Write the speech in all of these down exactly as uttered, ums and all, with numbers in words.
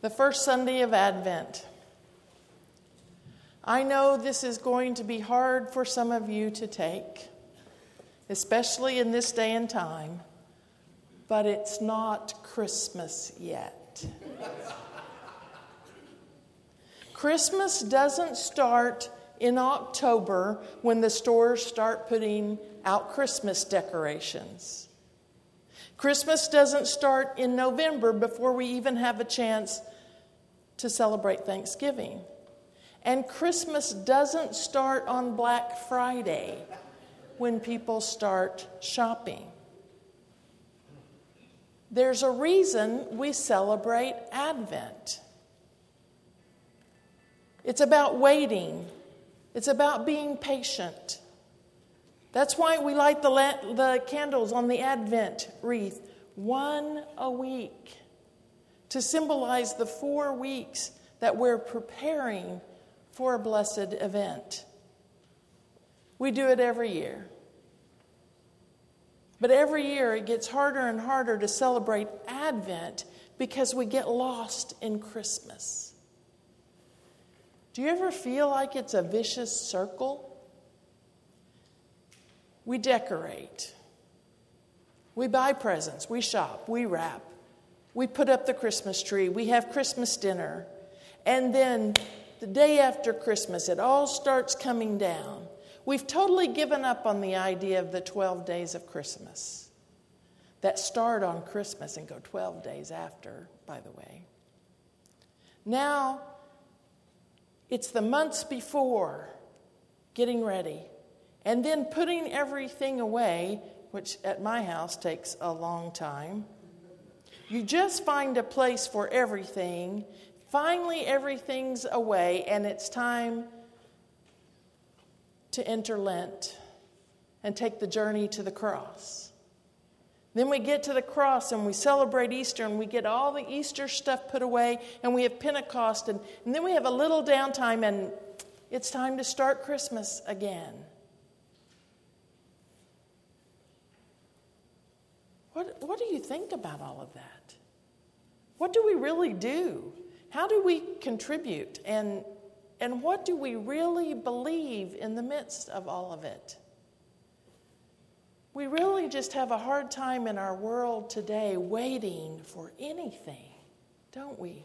The first Sunday of Advent. I know this is going to be hard for some of you to take, especially in this day and time, but it's not Christmas yet. Christmas doesn't start in October when the stores start putting out Christmas decorations. Christmas doesn't start in November before we even have a chance to celebrate Thanksgiving. And Christmas doesn't start on Black Friday when people start shopping. There's a reason we celebrate Advent. It's about waiting. It's about being patient. That's why we light the, la- the candles on the Advent wreath, one a week, to symbolize the four weeks that we're preparing for a blessed event. We do it every year. But every year it gets harder and harder to celebrate Advent because we get lost in Christmas. Do you ever feel like it's a vicious circle? We decorate. We buy presents. We shop. We wrap. We put up the Christmas tree. We have Christmas dinner. And then the day after Christmas, it all starts coming down. We've totally given up on the idea of the twelve days of Christmas that start on Christmas and go twelve days after, by the way. Now, it's the months before getting ready. And then putting everything away, which at my house takes a long time. You just find a place for everything. Finally, everything's away, and it's time to enter Lent and take the journey to the cross. Then we get to the cross and we celebrate Easter and we get all the Easter stuff put away and we have Pentecost and, and then we have a little downtime and it's time to start Christmas again. What, what do you think about all of that? What do we really do? How do we contribute? And, and what do we really believe in the midst of all of it? We really just have a hard time in our world today waiting for anything, don't we?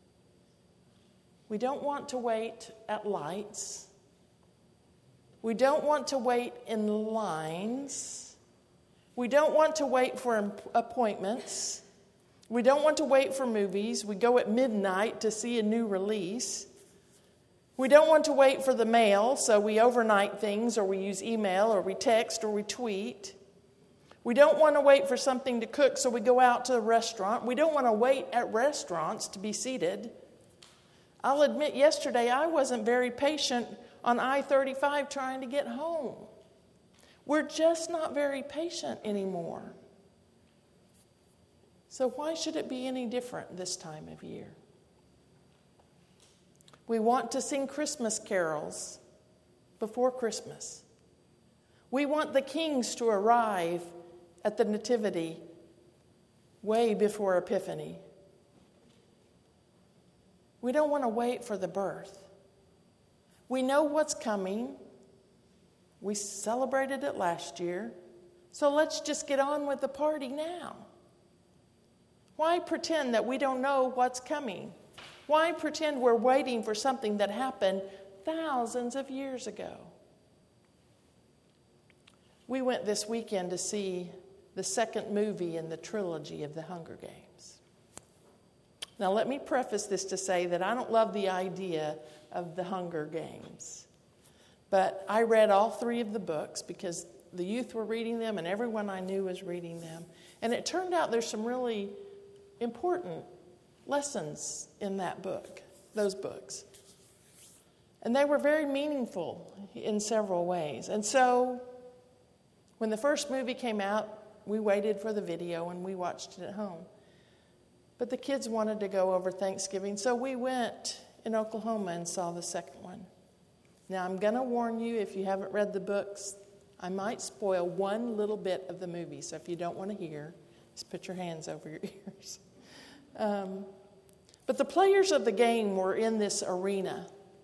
We don't want to wait at lights. We don't want to wait in lines. We don't want to wait for appointments. We don't want to wait for movies. We go at midnight to see a new release. We don't want to wait for the mail, so we overnight things, or we use email, or we text, or we tweet. We don't want to wait for something to cook, so we go out to a restaurant. We don't want to wait at restaurants to be seated. I'll admit, yesterday I wasn't very patient on I thirty-five trying to get home. We're just not very patient anymore. So why should it be any different this time of year? We want to sing Christmas carols before Christmas. We want the kings to arrive at the Nativity way before Epiphany. We don't want to wait for the birth. We know what's coming. We celebrated it last year, so let's just get on with the party now. Why pretend that we don't know what's coming? Why pretend we're waiting for something that happened thousands of years ago? We went this weekend to see the second movie in the trilogy of the Hunger Games. Now, let me preface this to say that I don't love the idea of the Hunger Games. But I read all three of the books because the youth were reading them and everyone I knew was reading them. And it turned out there's some really important lessons in that book, those books. And they were very meaningful in several ways. And so when the first movie came out, we waited for the video and we watched it at home. But the kids wanted to go over Thanksgiving, so we went in Oklahoma and saw the second one. Now, I'm going to warn you, if you haven't read the books, I might spoil one little bit of the movie. So if you don't want to hear, just put your hands over your ears. Um, But the players of the game were in this arena.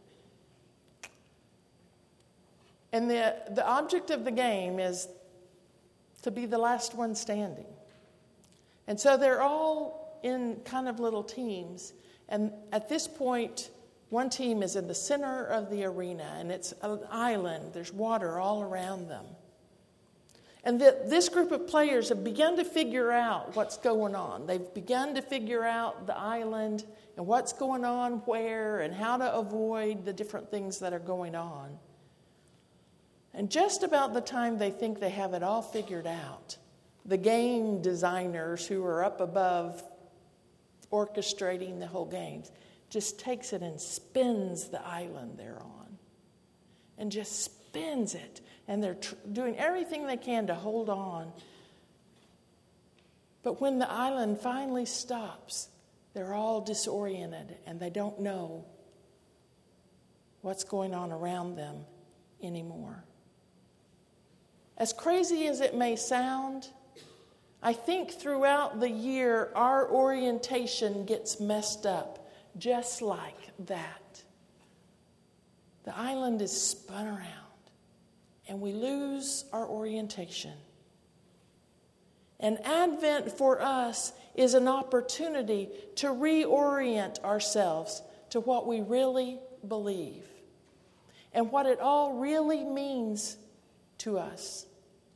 And the, the object of the game is to be the last one standing. And so they're all in kind of little teams. And at this point, one team is in the center of the arena, and it's an island. There's water all around them. And the, this group of players have begun to figure out what's going on. They've begun to figure out the island and what's going on where and how to avoid the different things that are going on. And just about the time they think they have it all figured out, the game designers who are up above orchestrating the whole game just takes it and spins the island they're on. And just spins it. And they're tr- doing everything they can to hold on. But when the island finally stops, they're all disoriented and they don't know what's going on around them anymore. As crazy as it may sound, I think throughout the year our orientation gets messed up just like that. The island is spun around and we lose our orientation. And Advent for us is an opportunity to reorient ourselves to what we really believe and what it all really means to us.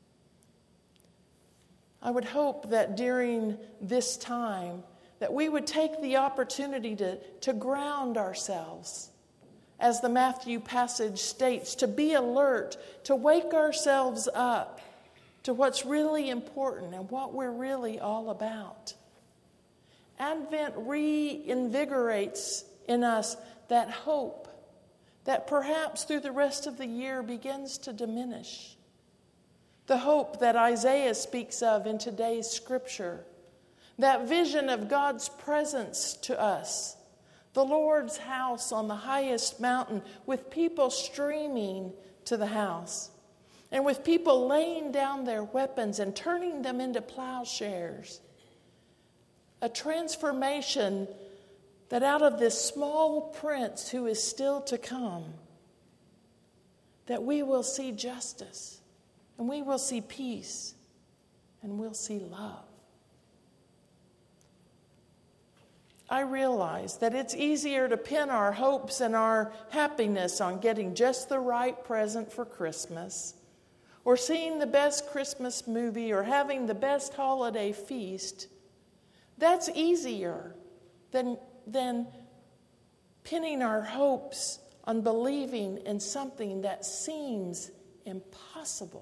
I would hope that during this time that we would take the opportunity to, to ground ourselves, as the Matthew passage states, to be alert, to wake ourselves up to what's really important and what we're really all about. Advent reinvigorates in us that hope that perhaps through the rest of the year begins to diminish. The hope that Isaiah speaks of in today's scripture. That vision of God's presence to us. The Lord's house on the highest mountain with people streaming to the house. And with people laying down their weapons and turning them into plowshares. A transformation that out of this small prince who is still to come, that we will see justice, and we will see peace, and we'll see love. I realize that it's easier to pin our hopes and our happiness on getting just the right present for Christmas, or seeing the best Christmas movie, or having the best holiday feast. That's easier than, than pinning our hopes on believing in something that seems impossible.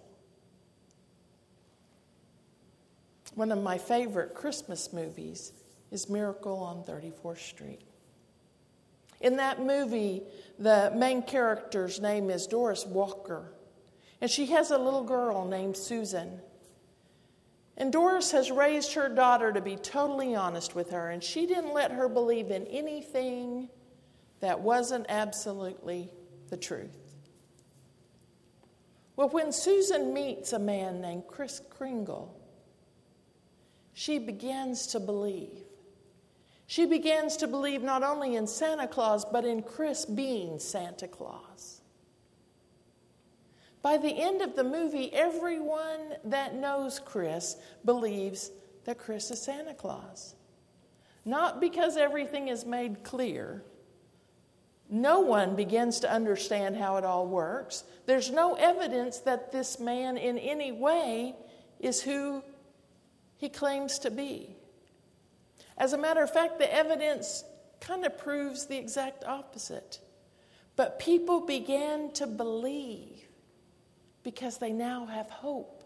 One of my favorite Christmas movies is Miracle on thirty-fourth Street. In that movie, the main character's name is Doris Walker, and she has a little girl named Susan. And Doris has raised her daughter to be totally honest with her, and she didn't let her believe in anything that wasn't absolutely the truth. Well, when Susan meets a man named Kris Kringle, she begins to believe. She begins to believe not only in Santa Claus, but in Kris being Santa Claus. By the end of the movie, everyone that knows Kris believes that Kris is Santa Claus. Not because everything is made clear. No one begins to understand how it all works. There's no evidence that this man in any way is who he claims to be. As a matter of fact, the evidence kind of proves the exact opposite. But people began to believe because they now have hope.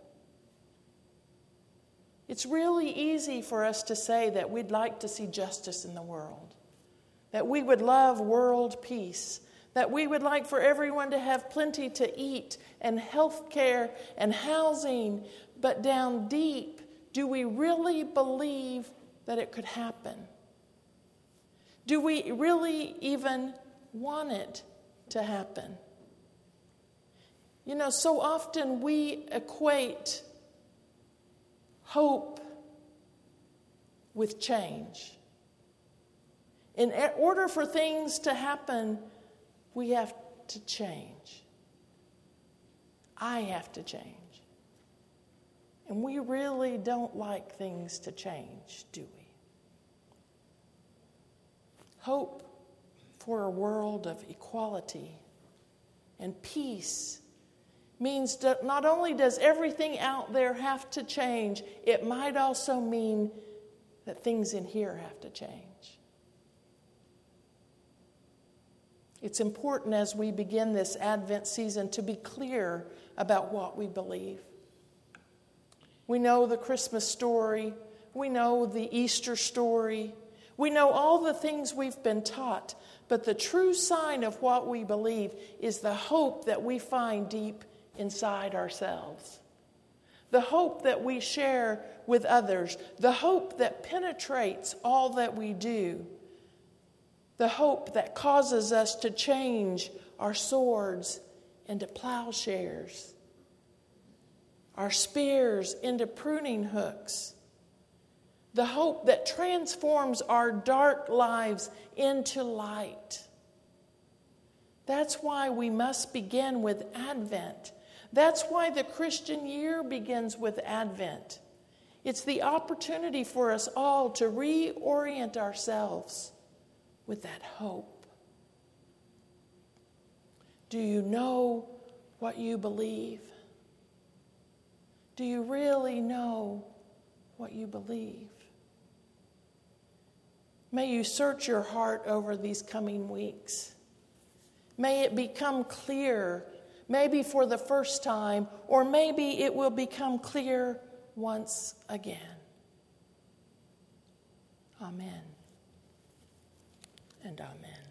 It's really easy for us to say that we'd like to see justice in the world, that we would love world peace, that we would like for everyone to have plenty to eat and health care and housing, but down deep, do we really believe that it could happen? Do we really even want it to happen? You know, so often we equate hope with change. In order for things to happen, we have to change. I have to change. And we really don't like things to change, do we? Hope for a world of equality and peace means that not only does everything out there have to change, it might also mean that things in here have to change. It's important as we begin this Advent season to be clear about what we believe. We know the Christmas story. We know the Easter story. We know all the things we've been taught. But the true sign of what we believe is the hope that we find deep inside ourselves. The hope that we share with others. The hope that penetrates all that we do. The hope that causes us to change our swords into plowshares, our spears into pruning hooks. The hope that transforms our dark lives into light. That's why we must begin with Advent. That's why the Christian year begins with Advent. It's the opportunity for us all to reorient ourselves with that hope. Do you know what you believe? Do you really know what you believe? May you search your heart over these coming weeks. May it become clear, maybe for the first time, or maybe it will become clear once again. Amen and amen.